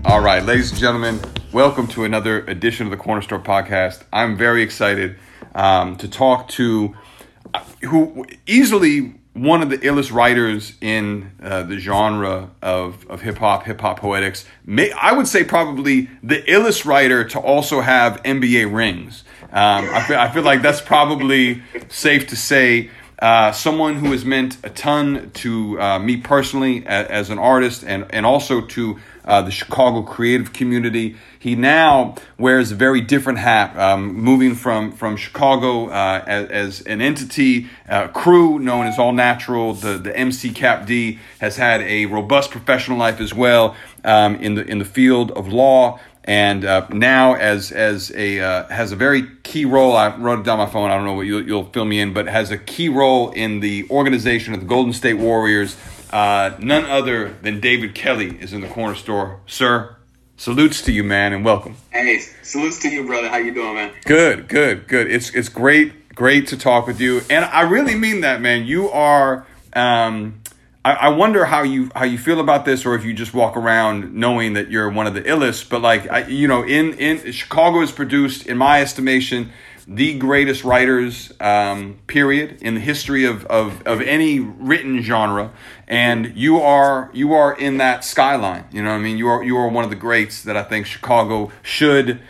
All right, ladies and gentlemen, welcome to another edition of the Corner Store Podcast. I'm very excited to talk to who easily one of the illest writers in the genre of hip-hop poetics. I would say probably the illest writer to also have NBA rings. I feel like that's probably safe to say. Someone who has meant a ton to me personally as an artist and also to the Chicago creative community. He now wears a very different hat, moving from Chicago as an entity, crew known as All Natural. The MC Cap D has had a robust professional life as well in the field of law. And now has a very key role. I wrote it down on my phone. I don't know what you'll fill me in, but has a key role in the organization of the Golden State Warriors. None other than David Kelly is in the Corner Store. Sir, salutes to you, man, and welcome. Hey, salutes to you, brother. How you doing, man? Good. It's great to talk with you, and I really mean that, man. You are. I wonder how you feel about this, or if you just walk around knowing that you're one of the illest. But in Chicago has produced, in my estimation, the greatest writers, period, in the history of any written genre. And you are in that skyline. You know what I mean? You are one of the greats that I think Chicago should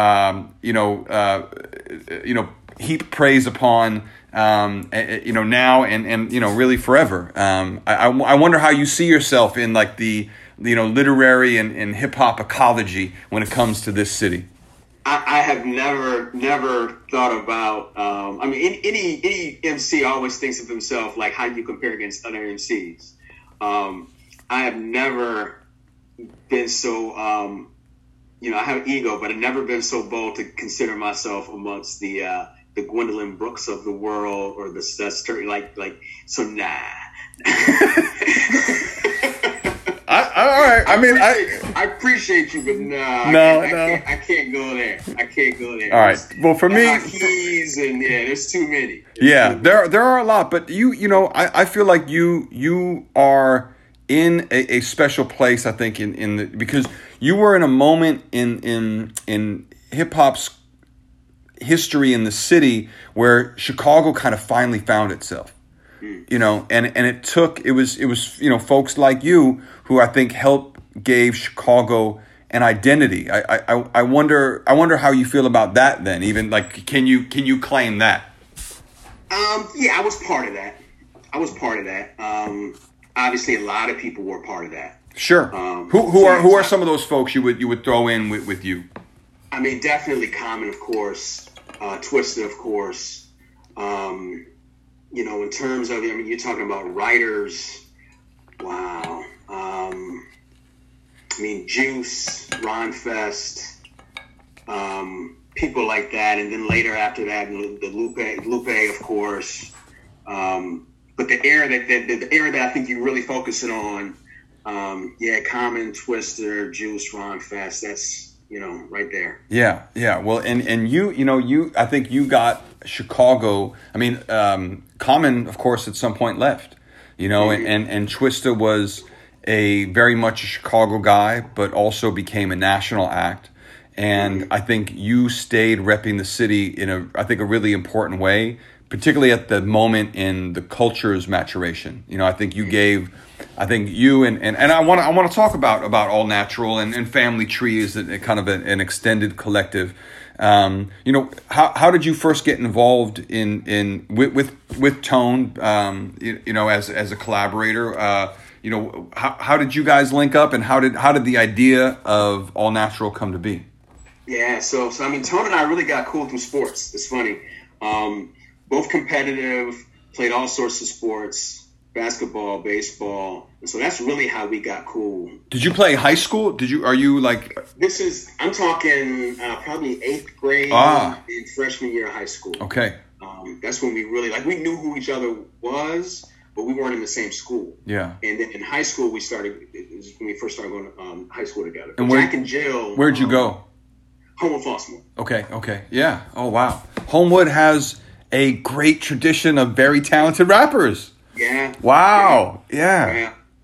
heap praise upon. Now and really forever. I wonder how you see yourself in like the literary and hip hop ecology when it comes to this city. I have never thought about. Any MC always thinks of himself like, how do you compare against other MCs? I have never been so. I have ego, but I've never been so bold to consider myself amongst the Gwendolyn Brooks of the world, or the so nah. All right. I appreciate you, but I can't go there. All right. Well, for me, keys and there's too many. There are a lot, but I feel like you are in a special place. I think because you were in a moment in hip hop's history in the city where Chicago kind of finally found itself, and it was folks like you who I think gave Chicago an identity. I wonder how you feel about that then. Even like, can you claim that? I was part of that. Obviously a lot of people were part of that. Sure. Who are some of those folks you would throw in with you? I mean, definitely Common, of course. Twista, of course. In terms of, you're talking about writers. Wow. Juice, Ron Fest, people like that. And then later after that, the Lupe, of course. But the era that I think you're really focusing on, Common, Twista, Juice, Ron Fest, that's, right there. Yeah. Well, and you, I think you got Chicago. Common, of course, at some point left, and Twista was a very much a Chicago guy, but also became a national act. And I think you stayed repping the city in a really important way, particularly at the moment in the culture's maturation. I think you gave. I think you and I want to talk about All Natural and Family Tree as kind of an extended collective. How did you first get involved with Tone? As a collaborator. How did you guys link up, and how did the idea of All Natural come to be? Yeah, so Tone and I really got cool through sports. It's funny, both competitive, played all sorts of sports. Basketball, baseball, and so that's really how we got cool. Did you play high school? Are you like? I'm talking probably 8th grade and freshman year of high school. Okay. That's when we really we knew who each other was, but we weren't in the same school. Yeah. And then in high school when we first started going to high school together. And Jack and Jill. Where'd you go? Homewood Flossmoor. Okay. Yeah. Oh wow. Homewood has a great tradition of very talented rappers. Yeah. Wow. Yeah.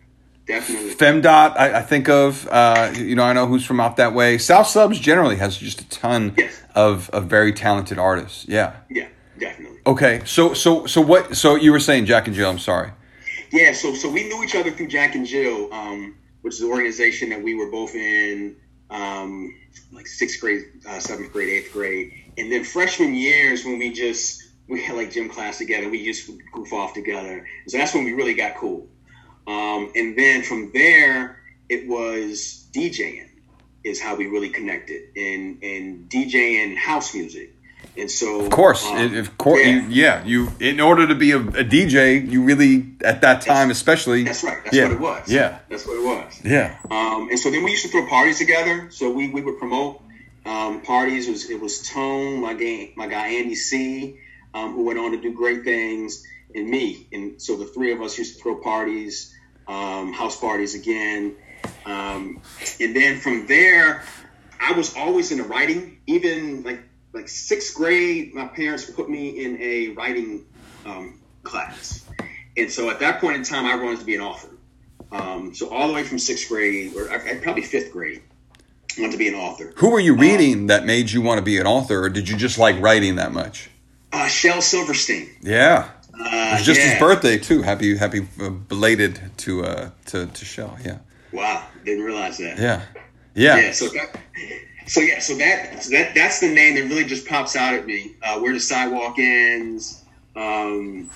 definitely. Femdot, I think of, I know who's from out that way. South Subs generally has just a ton of very talented artists. Yeah. Yeah, definitely. Okay, so you were saying Jack and Jill, I'm sorry. Yeah, so we knew each other through Jack and Jill, which is an organization that we were both in, like 6th grade, 7th grade, 8th grade. And then freshman years when we had like gym class together, we used to goof off together. So that's when we really got cool. And then from there, it was DJing is how we really connected, and DJing house music. And so, of course, you in order to be a DJ, you really at that time, especially. That's right. That's what it was. Yeah, that's what it was. Yeah. And so then we used to throw parties together. So we would promote parties. It was Tone, my guy Andy C, who went on to do great things, and me. And so the three of us used to throw parties, house parties again. And then from there, I was always into writing. Even like 6th grade, my parents put me in a writing class. And so at that point in time, I wanted to be an author. So all the way from 6th grade, or probably 5th grade, I wanted to be an author. Who were you reading that made you want to be an author, or did you just like writing that much? Shel Silverstein. Yeah. It was just his birthday, too. Happy belated to Shel, yeah. Wow, didn't realize that. Yeah. So that's the name that really just pops out at me. Where the Sidewalk Ends. And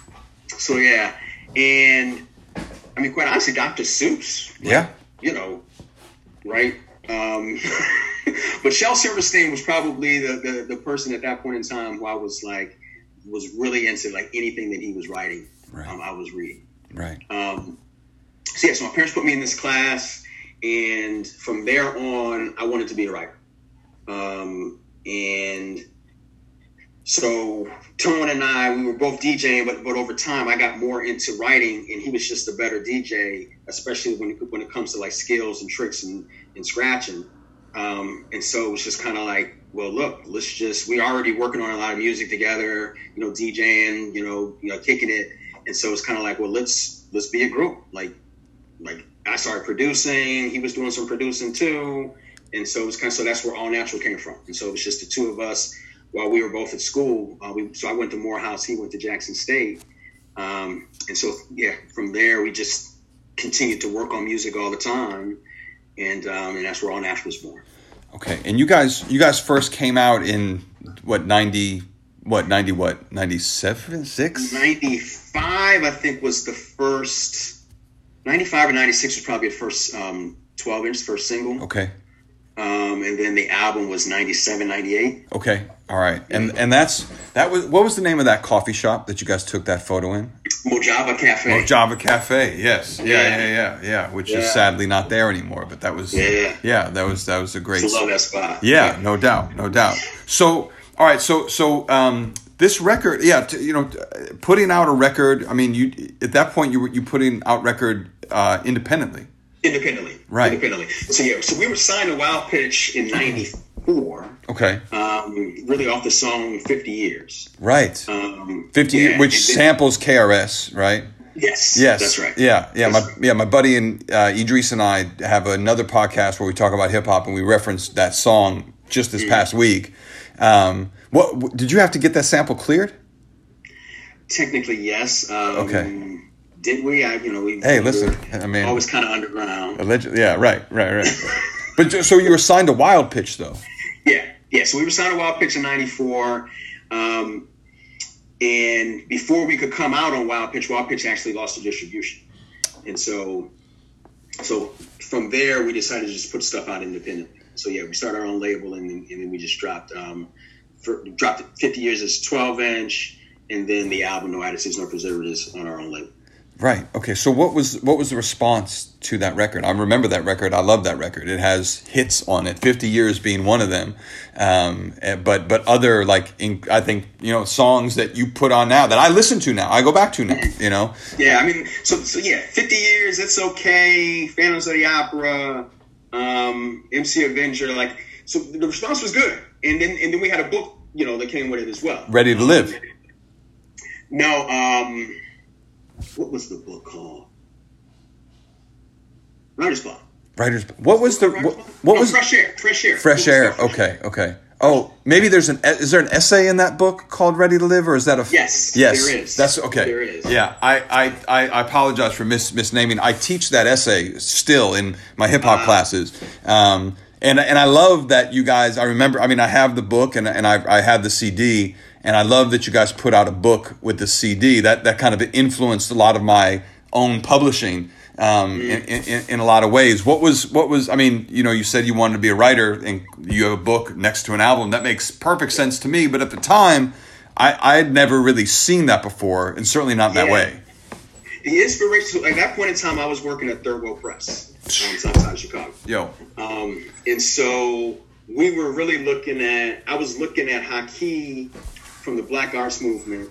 I mean, quite honestly, Dr. Seuss. Yeah. Right. But Shel Silverstein was probably the person at that point in time who I was really into, like anything that he was writing. Right. I was reading. Right. So my parents put me in this class, and from there on, I wanted to be a writer. And so Tone and I, we were both DJing, but over time, I got more into writing, and he was just a better DJ, especially when it comes to like skills and tricks and scratching. And so it was just kind of like, well, look, we already working on a lot of music together, DJing, kicking it. And so it's kind of like, well, let's be a group. Like I started producing, he was doing some producing too. And so it was so that's where All Natural came from. And so it was just the two of us while we were both at school. So I went to Morehouse, he went to Jackson State. And so, from there we just continued to work on music all the time. And that's where All Natural was born. Okay. And you guys first came out in 97, 6? 95, I think, was the first. 95 or 96 was probably the first 12-inch, first single. Okay. And then the album was 97, 98. Okay. All right. And what was the name of that coffee shop that you guys took that photo in? Mojave Cafe. Mojave Cafe. Yes. Yeah. Which is sadly not there anymore, but that was that was a great. I love that spot. Yeah, no doubt. So, all right. So this record, putting out a record. I mean, you at that point you putting out record independently. Right. Independently. So we were signed to Wild Pitch in 94. Okay. Really off the song 50 Years. Right. 50 years, which samples KRS, right? Yes. That's right. My buddy and Idris and I have another podcast where we talk about hip hop, and we referenced that song just this past week. What did you have to get that sample cleared? Technically, yes. Okay. Did we? Listen. I mean, always kind of underground. Allegedly, yeah. Right. But so you were signed to Wild Pitch, though. Yeah. So we were signed to Wild Pitch in 94. And before we could come out on Wild Pitch actually lost the distribution. And so from there, we decided to just put stuff out independently. So we started our own label, and then we just dropped 50 Years as 12-inch, and then the album No Additives, No Preservatives on our own label. Right. Okay. So what was the response to that record? I remember that record. I love that record. It has hits on it. 50 Years being one of them. But other I think songs that you put on now that I listen to now. I go back to now. Yeah. I mean, so 50 Years. It's okay. Phantoms of the Opera. MC Avenger. So the response was good. And then we had a book that came with it as well. Ready to Live. No. What was the book called? Writer's Block. What was the what was Fresh Air? Fresh Air. Okay. Oh, maybe is there an essay in that book called Ready to Live, or is that a yes? Yes, there is. That's okay. There is. Yeah, I apologize for misnaming. I teach that essay still in my hip hop classes. And I love that you guys. I remember. I mean, I have the book and I had the CD, and I love that you guys put out a book with the CD. That kind of influenced a lot of my own publishing. In a lot of ways. What was, I mean, you said you wanted to be a writer and you have a book next to an album. That makes perfect sense to me. But at the time, I had never really seen that before, and certainly not that way. The inspiration, at that point in time, I was working at Third World Press outside Chicago. And so we were really I was looking at Haki from the Black Arts Movement.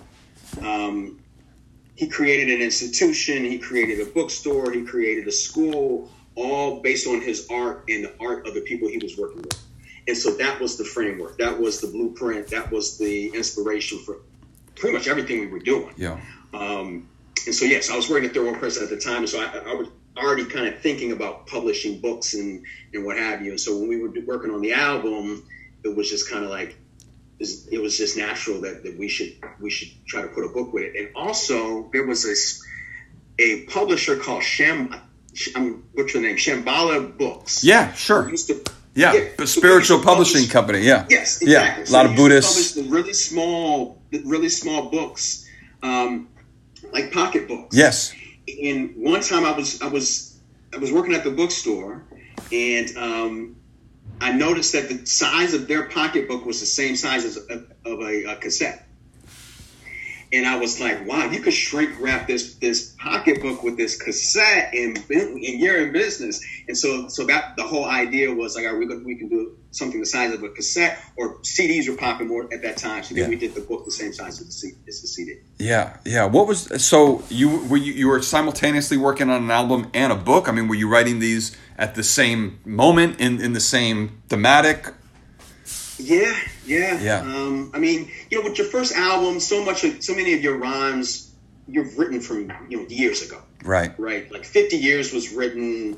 He created an institution, he created a bookstore, he created a school, all based on his art and the art of the people he was working with. And so that was the framework, that was the blueprint, that was the inspiration for pretty much everything we were doing. Yeah. And so, yes, I was working at Third World Press at the time, so I was already kind of thinking about publishing books and what have you. And so when we were working on the album, it was just kind of like, it was just natural that we should try to put a book with it. And also there was a publisher called what's the name? Shambhala Books. Yeah, sure. But spiritual publishing company. Yeah. Yes, exactly. Yeah, a lot of Buddhists. Really small books, like pocket books. Yes. And one time I was working at the bookstore, and I noticed that the size of their pocketbook was the same size as of a cassette. And I was like, wow, you could shrink wrap this pocketbook with this cassette and you're in business. And so that the whole idea was like, we can do something the size of a cassette, or CDs were popping more at that time. So then we did the book the same size as the CD. Yeah. What was, so you were simultaneously working on an album and a book? I mean, were you writing these at the same moment in the same thematic? Yeah. Yeah. I mean, with your first album, so many of your rhymes you've written from years ago. Right. Like 50 Years was written,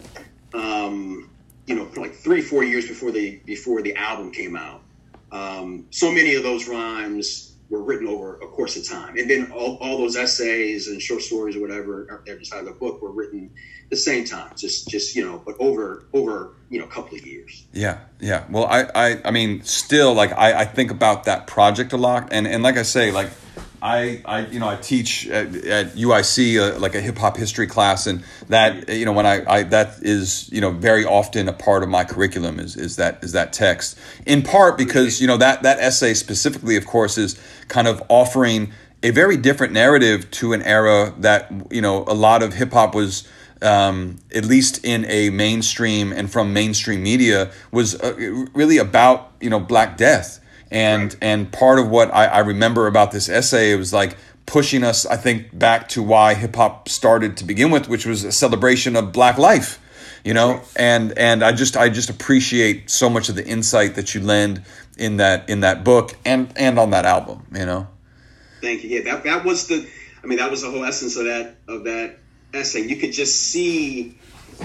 like 3-4 years before the album came out. So many of those rhymes were written over a course of time, and then all those essays and short stories or whatever are inside the book were written the same time, just but over a couple of years. Yeah. Well, I mean, still, like I think about that project a lot, and like I say, like I teach at UIC like a hip hop history class, and that when I that is very often a part of my curriculum is that text, in part because that essay specifically, of course, is kind of offering a very different narrative to an era that a lot of hip hop was, at least in a mainstream and from mainstream media, was really about Black Death. And part of what I remember about this essay, it was like pushing us, I think, back to why hip hop started to begin with, which was a celebration of Black life, and I just appreciate so much of the insight that you lend in that book and on that album, Thank you. Yeah, that was the whole essence of that essay. You could see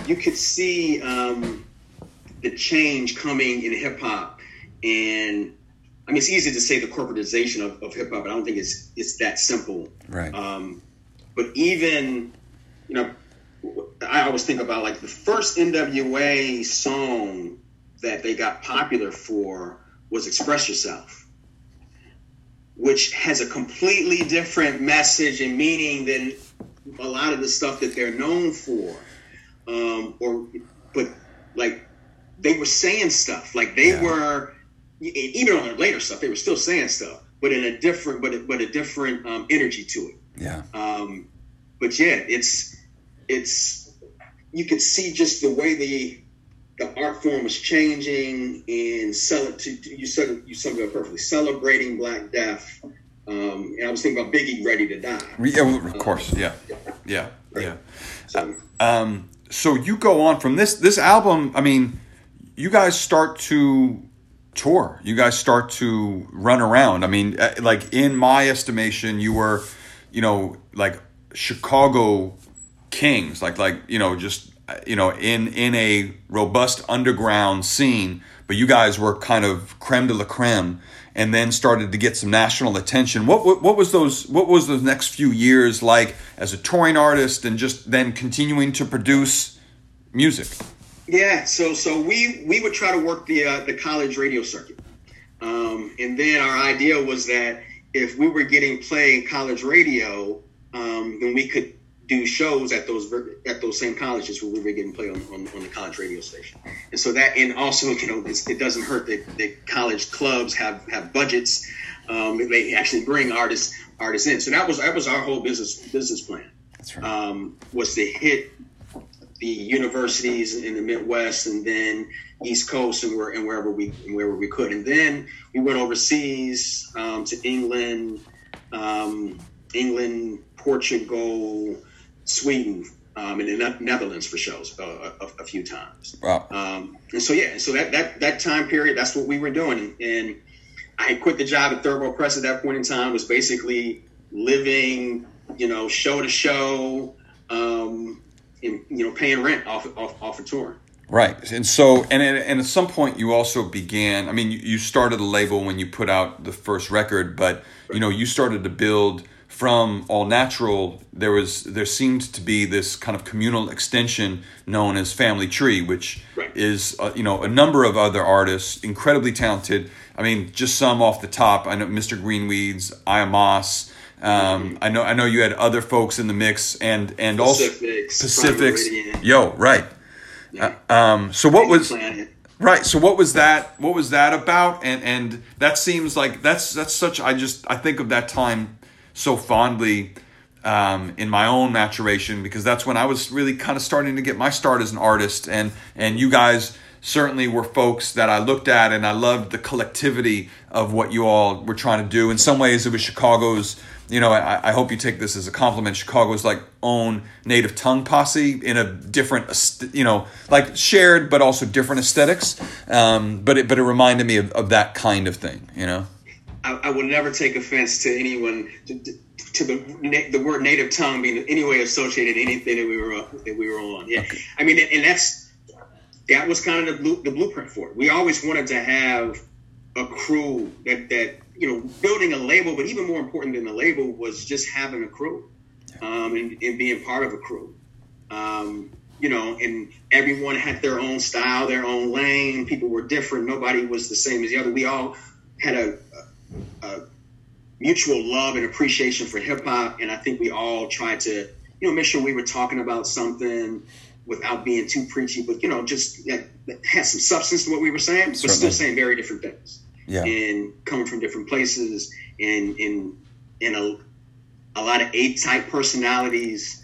the change coming in hip hop, and I mean, it's easy to say the corporatization of hip hop, but I don't think it's that simple. Right. But even, I always think about like the first NWA song that they got popular for was "Express Yourself," which has a completely different message and meaning than a lot of the stuff that they're known for. But like they were saying stuff, like they were. Even on their later stuff, they were still saying stuff, but in a different, but a different energy to it. Yeah. But yeah, it's you could see just the way the art form was changing, and you summed it up perfectly, celebrating Black Death. And I was thinking about Biggie, Ready to Die. Yeah, well, of course. Yeah. So you go on from this album. I mean, you guys start to tour. You guys start to run around. I mean, like in my estimation, you were, like Chicago kings, like just in a robust underground scene, but you guys were kind of creme de la creme, and then started to get some national attention. What was those next few years like as a touring artist, and just then continuing to produce music? Yeah, so we would try to work the college radio circuit, and then our idea was that if we were getting play in college radio, then we could do shows at those same colleges where we were getting play on the college radio station. And so that, and also, it doesn't hurt that college clubs have budgets. They actually bring artists in. So that was our whole business plan. That's right. Was to hit the universities in the Midwest and then East Coast and wherever we could. And then we went overseas to England, Portugal, Sweden, and the Netherlands for shows a few times. Wow. And so that time period, that's what we were doing. And I had quit the job at Third World Press at that point in time. Was basically living, show to show, and paying rent off of touring. Right. And so, and at some point you also began, I mean, you started a label when you put out the first record, but, you started to build from All Natural. There seemed to be this kind of communal extension known as Family Tree, which is, a number of other artists, incredibly talented. I mean, just some off the top. I know Mr. Greenweeds, Iamos. I know you had other folks in the mix, and also Pacifics. Yo, right. Yeah. So what was right? So what was that? What was that about? And that seems like that's such. I think of that time so fondly in my own maturation, because that's when I was really kind of starting to get my start as an artist, and you guys certainly were folks that I looked at, and I loved the collectivity of what you all were trying to do. In some ways, it was Chicago's. I hope you take this as a compliment. Chicago's like own native tongue posse in a different, like shared but also different aesthetics. But it reminded me of that kind of thing. I will never take offense to anyone to the word native tongue being in any way associated with anything that we were on. Yeah, okay. I mean, and that was kind of the blueprint for it. We always wanted to have a crew that building a label, but even more important than the label was just having a crew, and being part of a crew. And everyone had their own style, their own lane. People were different. Nobody was the same as the other. We all had a mutual love and appreciation for hip hop, and I think we all tried to, make sure we were talking about something without being too preachy, but just had some substance to what we were saying, but still saying very different things. Yeah. And coming from different places, and a lot of A-type personalities,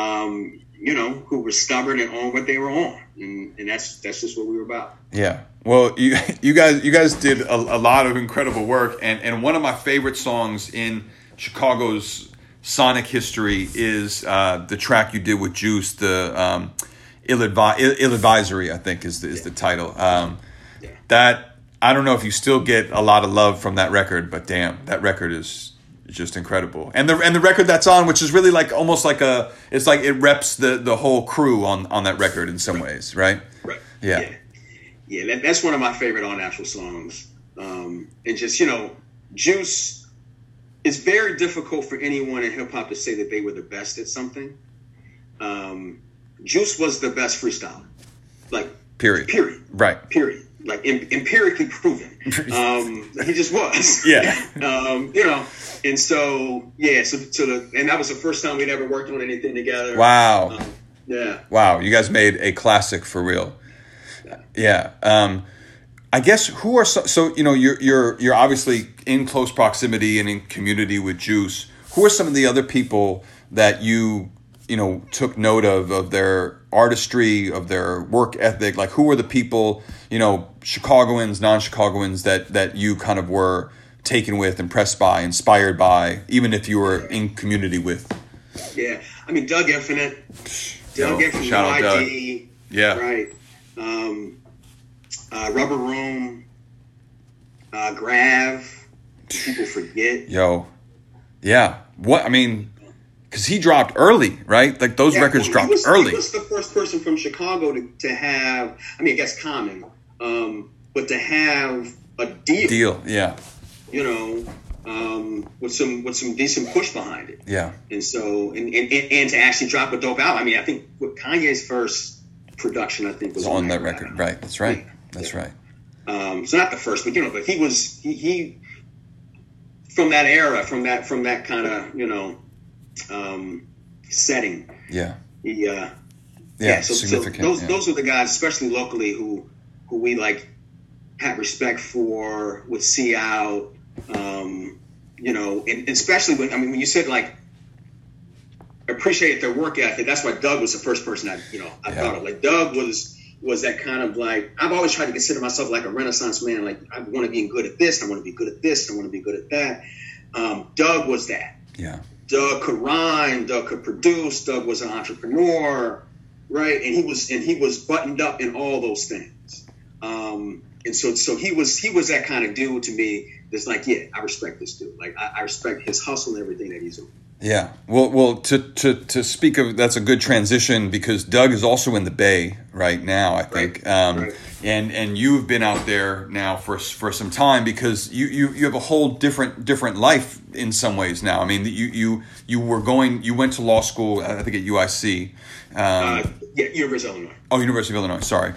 who were stubborn and on what they were on, and that's just what we were about. Yeah. Well, you guys did a lot of incredible work, and one of my favorite songs in Chicago's sonic history is the track you did with Juice, the Ill Advisory, I think is the title. That, I don't know if you still get a lot of love from that record, but damn, that record is just incredible. And the record that's on, which is really like almost like it's like it reps the whole crew on that record in some ways, right? Right. Yeah. Yeah, that's one of my favorite All Natural songs. And just, Juice, it's very difficult for anyone in hip hop to say that they were the best at something. Juice was the best freestyler. Like, period. Right. Period. Like empirically proven. He just was. Yeah. And so, and that was the first time we'd ever worked on anything together. Wow. Yeah. Wow. You guys made a classic for real. Yeah. I guess who are you're obviously in close proximity and in community with Juice. Who are some of the other people that you took note of their artistry, of their work ethic? Like, who are the people, Chicagoans, non-Chicagoans that you kind of were taken with, impressed by, inspired by, even if you were in community with? Yeah. I mean, Doug Infinite. Doug Infinite, shout out Doug. Yeah. Right. Rubber Room, Grav, people forget. Yo. Yeah. What, I mean, because he dropped early, right? Like those records dropped early. He was the first person from Chicago to have, I mean, I guess Common, but to have a deal. Yeah. You know, with some decent push behind it. Yeah. And so, and to actually drop a dope album. I mean, I think Kanye's first production, I think, was on that record. Right. That's right. Yeah. That's right. So not the first, but but he from that era, from that kind of, setting. Yeah. So significant. Those are the guys, especially locally, who we like had respect for, would see out, and especially when you said like appreciate their work ethic. That's why Doug was the first person I thought of. Like Doug was that kind of like, I've always tried to consider myself like a Renaissance man. Like I want to be good at this, I want to be good at this, I want to be good at that. Doug was that. Yeah. Doug could rhyme, Doug could produce, Doug was an entrepreneur, right? And he was buttoned up in all those things. And so he was that kind of dude to me that's like, yeah, I respect this dude. Like I respect his hustle and everything that he's doing. Yeah. Well, to speak of, that's a good transition because Doug is also in the Bay right now, I think. Right. And you've been out there now for some time because you have a whole different life in some ways now. I mean, you went to law school, I think at UIC. University of Illinois. Oh, University of Illinois. Sorry.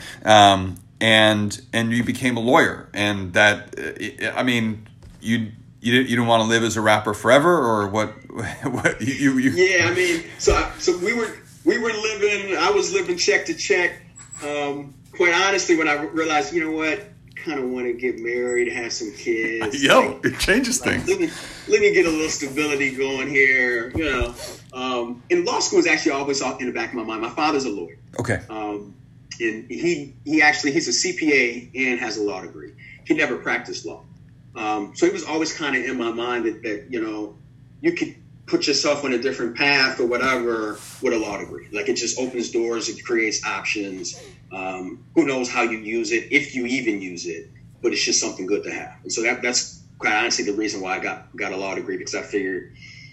And you became a lawyer, and that, I mean, you didn't want to live as a rapper forever, or what? You? Yeah, I mean, so we were living. I was living check to check. Quite honestly, when I realized, you know what, I kind of want to get married, have some kids. It changes things. Let me get a little stability going here. And law school is actually always in the back of my mind. My father's a lawyer. Okay. And he's a CPA and has a law degree. He never practiced law. So it was always kind of in my mind that you could put yourself on a different path or whatever with a law degree. Like it just opens doors, it creates options. Who knows how you use it, if you even use it, but it's just something good to have. And so that's quite honestly the reason why I got a law degree, because I figured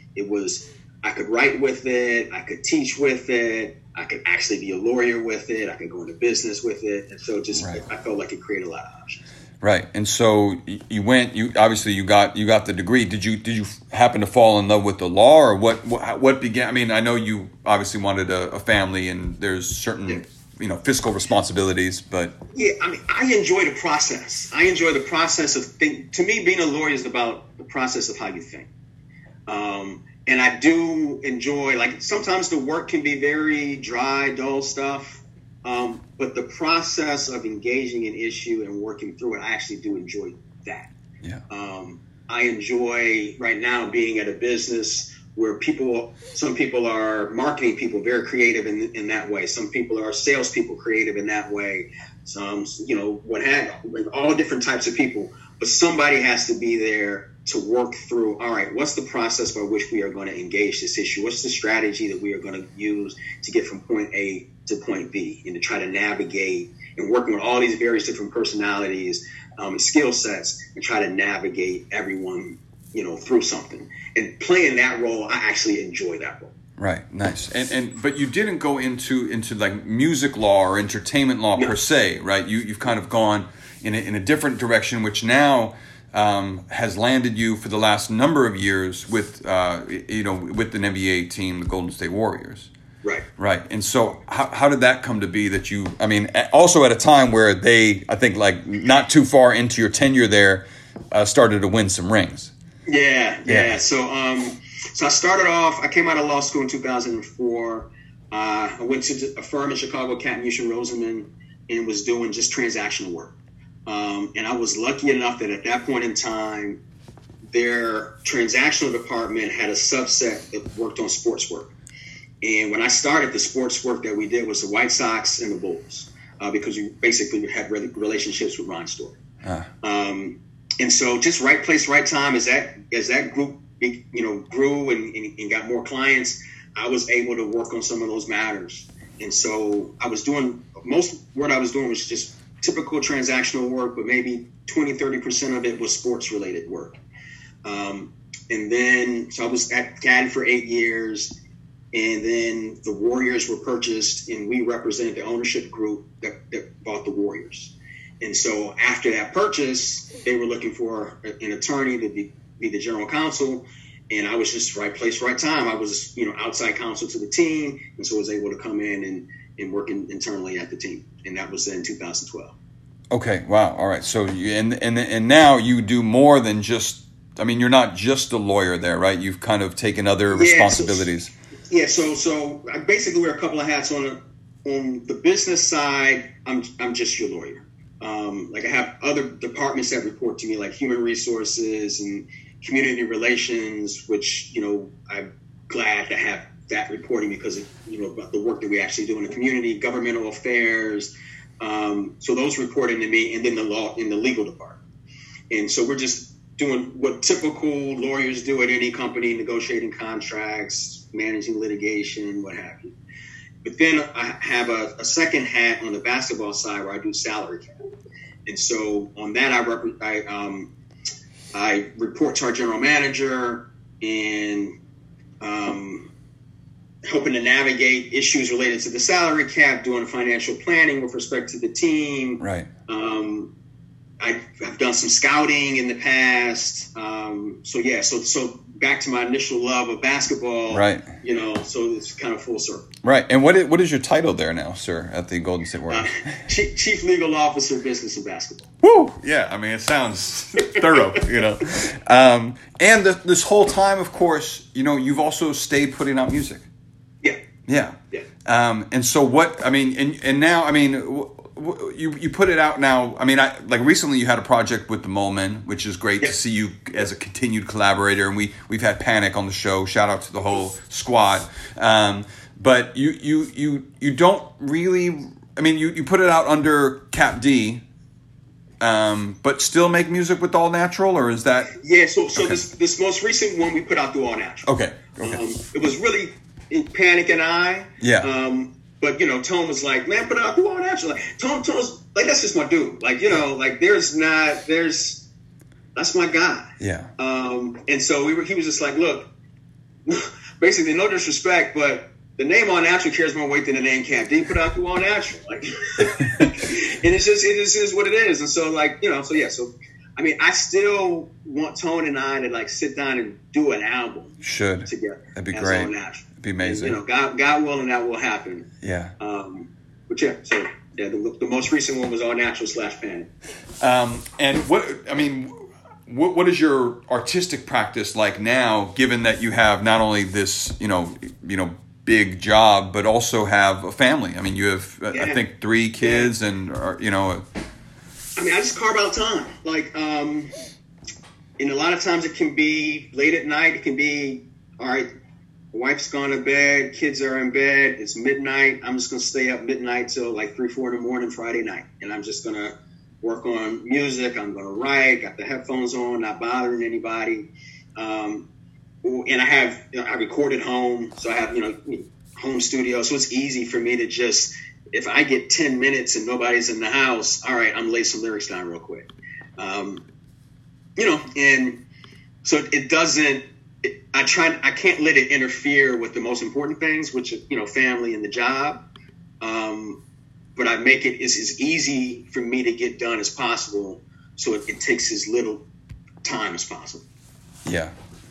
I could write with it, I could teach with it, I could actually be a lawyer with it, I could go into business with it. And so I felt like it created a lot of options. Right. And so you got the degree. Did you happen to fall in love with the law, or what began? I mean, I know you obviously wanted a family and there's certain, fiscal responsibilities, but yeah, I mean, I enjoy the process. I enjoy the process of think. To me, being a lawyer is about the process of how you think. And I do enjoy, like, sometimes the work can be very dry, dull stuff. But the process of engaging an issue and working through it, I actually do enjoy that. Yeah. I enjoy right now being at a business where some people are marketing people, very creative in that way. Some people are salespeople, creative in that way. Some, all different types of people. But somebody has to be there to work through, all right, what's the process by which we are going to engage this issue? What's the strategy that we are going to use to get from point A to point B, and to try to navigate and working with all these various different personalities and skill sets and try to navigate everyone, through something. And playing that role, I actually enjoy that role. Right. Nice. But you didn't go into like music law or entertainment law per se, right? You've kind of gone in a different direction, which now has landed you for the last number of years with with an NBA team, the Golden State Warriors. Right. And so how did that come to be that also at a time where they, I think, like not too far into your tenure there, started to win some rings? Yeah. So I started off, I came out of law school in 2004. I went to a firm in Chicago, Captain Yushin Rosenman, and was doing just transactional work. And I was lucky enough that at that point in time, their transactional department had a subset that worked on sports work. And when I started, the sports work that we did was the White Sox and the Bulls, because we basically had relationships with Ron Story. And so just right place, right time, as that group grew and got more clients, I was able to work on some of those matters. And so I was doing, most what I was doing was just typical transactional work, but maybe 20-30% of it was sports related work. And then, so I was at CAD for 8 years. And then the Warriors were purchased, and we represented the ownership group that bought the Warriors. And so after that purchase, they were looking for an attorney to be the general counsel. And I was just right place, right time. I was, outside counsel to the team. And so I was able to come in and work internally at the team. And that was in 2012. Okay. Wow. All right. So and now you do more than just, you're not just a lawyer there, right? You've kind of taken other responsibilities. So I basically wear a couple of hats on the business side. I'm just your lawyer. I have other departments that report to me, like human resources and community relations, which, I'm glad to have that reporting because of, about the work that we actually do in the community, governmental affairs. So those reporting to me, and then the law in the legal department. And so we're just doing what typical lawyers do at any company, negotiating contracts, managing litigation, what have you. But then I have a second hat on the basketball side where I do salary cap. And so on that, I report to our general manager and helping to navigate issues related to the salary cap, doing financial planning with respect to the team. Right. I've done some scouting in the past. So back to my initial love of basketball. Right. So it's kind of full circle. Right. And what is your title there now, sir, at the Golden State Warriors? Chief Legal Officer, Business and Basketball. Woo! Yeah, it sounds thorough, And this whole time, of course, you've also stayed putting out music. Yeah. And so and now, you put it out now. Recently you had a project with the Molemen, which is great to see you as a continued collaborator. And we've had Panic on the show. Shout out to the whole squad. But you don't really, you put it out under Cap D, but still make music with All Natural, or is that? Yeah. So okay. This most recent one we put out through All Natural. Okay. It was really Panic and I. Yeah. But Tone was like, man, put it out through All Natural. Tone was like, that's just my dude. That's my guy. Yeah. And so he was just like, look, basically no disrespect, but the name All Natural carries more weight than the name Cap D. Put out through All Natural. And it just is what it is. And so I still want Tone and I to sit down and do an album. Should. Together. That'd be great. All Natural. It'd be amazing. And, God willing, that will happen. Yeah. The most recent one was All Natural / Panic. And what is your artistic practice like now, given that you have not only this, big job, but also have a family? You have, I think, 3 kids and, I just carve out time. And a lot of times it can be late at night. It can be, all right, wife's gone to bed, kids are in bed, it's midnight. I'm just going to stay up midnight till 3, 4 in the morning Friday night. And I'm just going to work on music. I'm going to write, got the headphones on, not bothering anybody. And I record at home. So I have, home studio. So it's easy for me to just, if I get 10 minutes and nobody's in the house, all right, I'm lay some lyrics down real quick. And so it doesn't, I can't let it interfere with the most important things, which are, family and the job. But I make it as easy for me to get done as possible. So it takes as little time as possible. Yeah.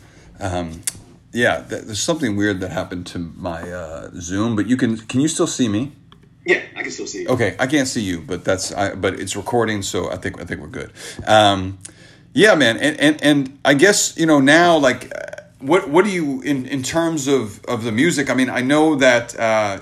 There's something weird that happened to my Zoom, but can you still see me? Yeah, I can still see you. Okay, I can't see you, but but it's recording, so I think we're good. Yeah, man, and I guess now what do you in terms of the music? I know that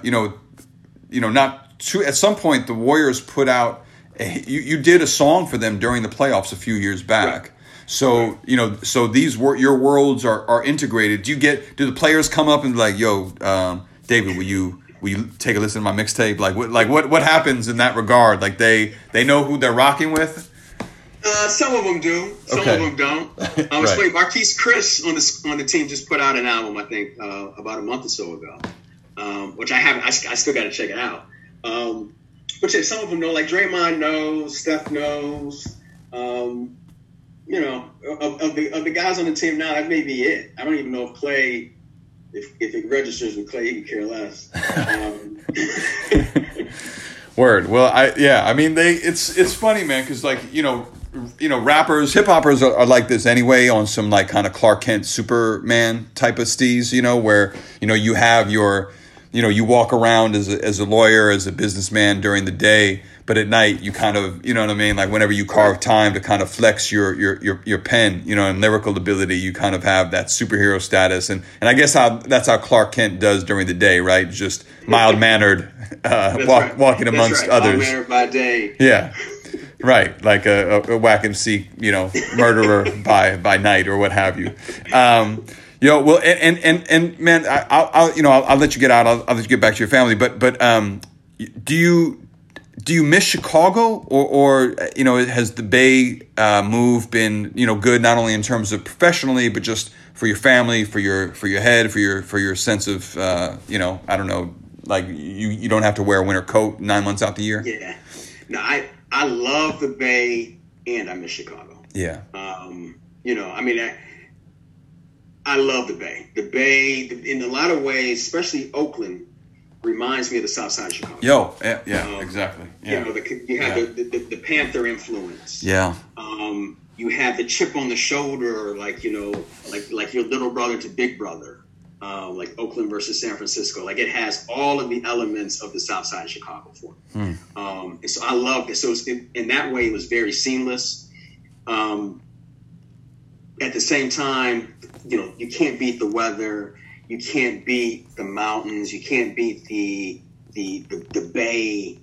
at some point the Warriors put out you did a song for them during the playoffs a few years back. Right. So so these your worlds are integrated. Do the players come up and be like, yo, David, will you take a listen to my mixtape? What happens in that regard? They know who they're rocking with? Some of them do. Some of them don't. Right. Marquise Chris on the team just put out an album, I think, about a month or so ago, which I haven't. I still got to check it out. But yeah, some of them know. Draymond knows. Steph knows. Of the guys on the team now, that may be it. I don't even know if Clay if it registers with Clay, he could care less. Word. Well, I mean, it's funny, man, because like rappers, hip hoppers are like this anyway, on some like kind of Clark Kent Superman type of steez, where you have your, you walk around as a lawyer, as a businessman during the day, but at night you kind of, you know what I mean, like whenever you carve time to kind of flex your pen, and lyrical ability, you kind of have that superhero status, and I guess that's how Clark Kent does during the day, right? Just mild mannered, walking amongst others. Mild mannered by day. Yeah. Right, like a whack MC, murderer by night or what have you. Well, and man, I'll let you get out. I'll let you get back to your family. But do you miss Chicago, or has the Bay move been good, not only in terms of professionally, but just for your family, for your head, for your sense of I don't know, like you don't have to wear a winter coat 9 months out the year. Yeah, no, I love the Bay and I miss Chicago. Yeah. I love the Bay. The Bay, in a lot of ways, especially Oakland, reminds me of the South Side of Chicago. Exactly. Yeah. You have the Panther influence. Yeah. You have the chip on the shoulder, like your little brother to big brother. Like Oakland versus San Francisco. Like it has all of the elements of the South Side of Chicago for me. And so I loved it. So in that way, it was very seamless. At the same time, you can't beat the weather. You can't beat the mountains. You can't beat the Bay.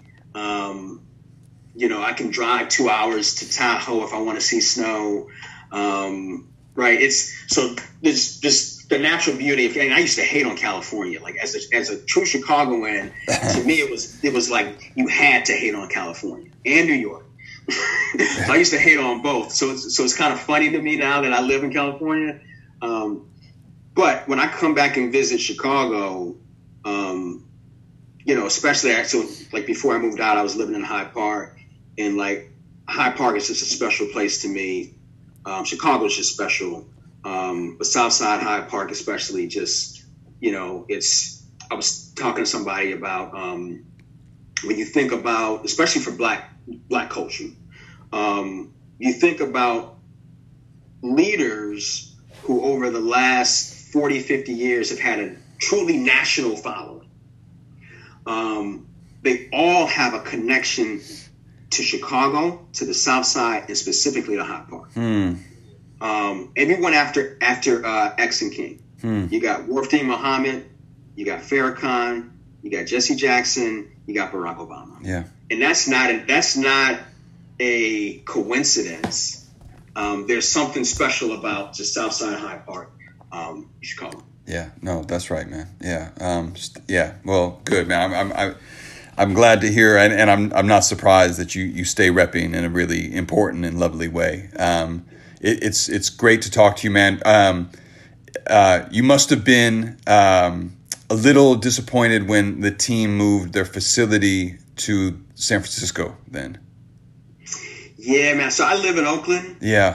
I can drive 2 hours to Tahoe if I want to see snow. Right. There's just the natural beauty of, and I used to hate on California. Like as a true Chicagoan, to me it was like you had to hate on California and New York. I used to hate on both. So it's kind of funny to me now that I live in California. But when I come back and visit Chicago, especially like before I moved out, I was living in Hyde Park, and like Hyde Park is just a special place to me. Chicago is just special. But Southside Hyde Park, especially, just, I was talking to somebody about, when you think about, especially for black culture, you think about leaders who over the last 40, 50 years have had a truly national following. They all have a connection to Chicago, to the South Side, and specifically to Hyde Park. Everyone after X and King. You got Wharf Muhammad, you got Farrakhan, you got Jesse Jackson, you got Barack Obama. Yeah, and that's not a coincidence. There's something special about just Southside Hyde Park, Chicago. Yeah, no, that's right, man. Yeah, well, good, man. I'm glad to hear, and I'm not surprised that you stay repping in a really important and lovely way. It's great to talk to you, man. You must have been a little disappointed when the team moved their facility to San Francisco then. Yeah, man. So I live in Oakland. Yeah.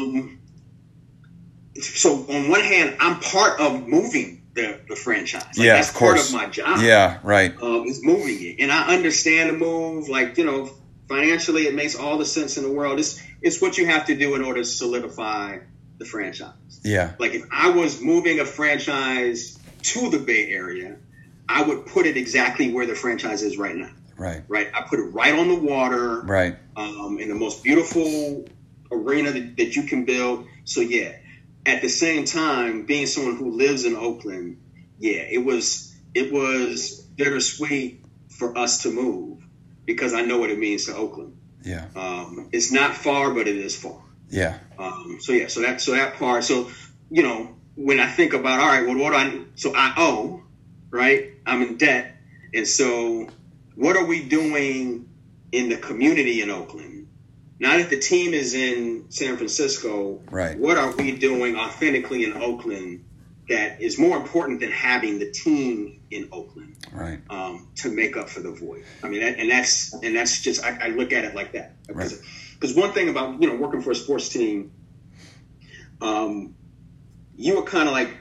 So on one hand, I'm part of moving the franchise. Like, yeah, that's of course. Part of my job. Yeah, right. Is moving it, and I understand the move. Like, financially, it makes all the sense in the world. It's what you have to do in order to solidify the franchise. Yeah. Like if I was moving a franchise to the Bay Area, I would put it exactly where the franchise is right now. Right. Right. I put it right on the water. Right. In the most beautiful arena that you can build. So yeah. At the same time, being someone who lives in Oakland, yeah, it was bittersweet for us to move because I know what it means to Oakland. Yeah. It's not far, but it is far. Yeah. So that part. So, when I think about, all right, well, I owe, right? I'm in debt. And so what are we doing in the community in Oakland? Now that the team is in San Francisco, right? What are we doing authentically in Oakland that is more important than having the team in Oakland, right? To make up for the void. I mean, that's just I look at it like that. Right. Because one thing about working for a sports team, you are kind of like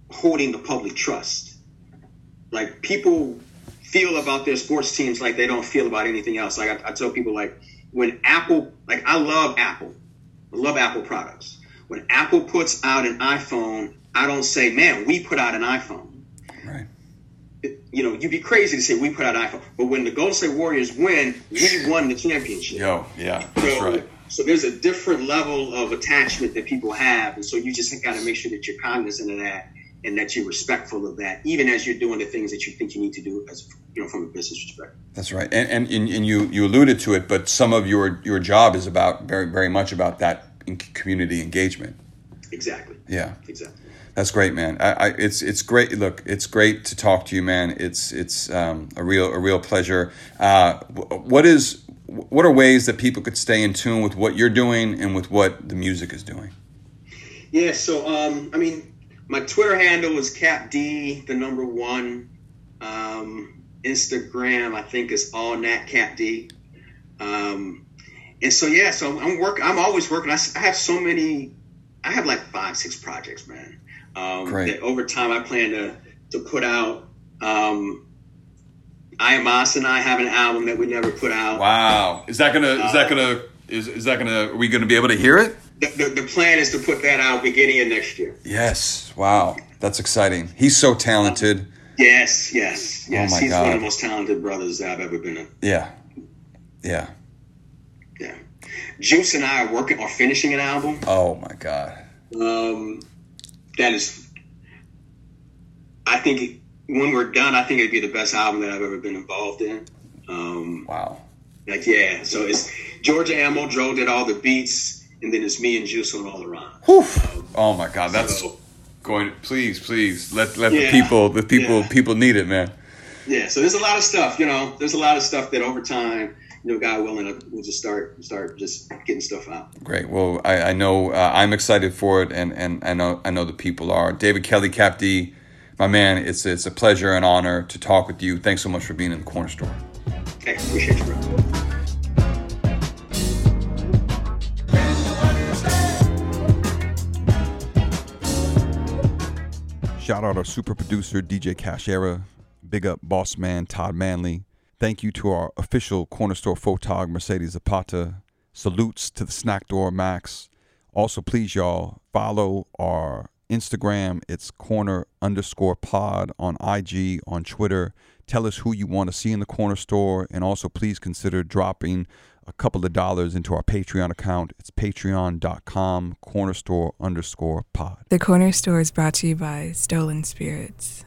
holding the public trust. Like, people feel about their sports teams like they don't feel about anything else. Like, I tell people, like, when Apple, like, I love Apple. I love Apple products. When Apple puts out an iPhone, I don't say, man, we put out an iPhone. Right. You'd be crazy to say we put out an iPhone. But when the Golden State Warriors win, we won the championship. That's right. So there's a different level of attachment that people have. And so you just got to make sure that you're cognizant of that and that you're respectful of that, even as you're doing the things that you think you need to do as from a business perspective. That's right. And you alluded to it, but some of your job is about very, very much about that community engagement. Exactly. Yeah. Exactly. That's great, man. It's great. Look, it's great to talk to you, man. It's a real pleasure. What are ways that people could stay in tune with what you're doing and with what the music is doing? Yeah. So, my Twitter handle is CapD1. Instagram, I think, is allnatcapd. And so I'm working. I'm always working. I have so many. I have like 5-6 projects, man. That over time I plan to put out. Iamos and I have an album that we never put out. Wow. Are we gonna be able to hear it? The plan is to put that out beginning of next year. Yes. Wow. That's exciting. He's so talented. Yes. Oh my He's God. one of the most talented brothers that I've ever been in. Yeah. Juice and I are finishing an album. Oh my God. That is, I think when we're done, I think it'd be the best album that I've ever been involved in. Wow. So it's Georgia Amodro did all the beats, and then it's me and Juice on all around. Oh my God, that's going. Please let the people need it, man. Yeah, so there's a lot of stuff. There's a lot of stuff that over time, God willing, we'll just start just getting stuff out. Great. Well, I know I'm excited for it, and I know the people are. David Kelly, Cap D, my man. It's a pleasure and honor to talk with you. Thanks so much for being in the Corner Store. Hey, appreciate you, bro. Shout out our super producer, DJ Cashera. Big up boss man, Todd Manley. Thank you to our official Corner Store photog, Mercedes Zapata. Salutes to the Snack Door Max. Also, please, y'all, follow our Instagram. It's corner_pod on IG, on Twitter. Tell us who you want to see in the Corner Store. And also, please consider dropping a couple of dollars into our Patreon account. It's patreon.com, cornerstore_pod. The Corner Store is brought to you by Stolen Spirits.